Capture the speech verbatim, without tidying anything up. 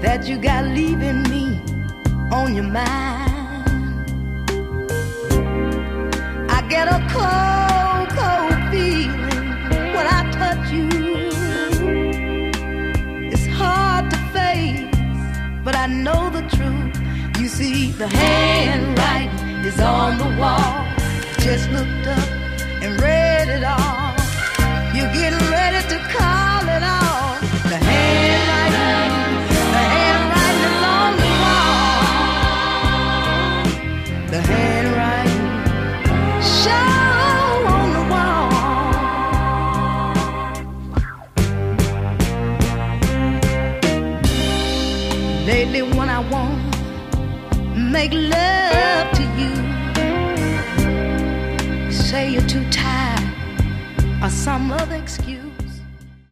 that you got leaving me on your mind. I get a cold, cold feeling when I touch you. It's hard to face, but I know the truth. You see, the handwriting is on the wall. Just looked up and read it all. You're getting ready to call it off. The handwriting, the handwriting is on the wall. The handwriting, show on the wall. Lately when I want make love to you, say you're too tired or some other excuse.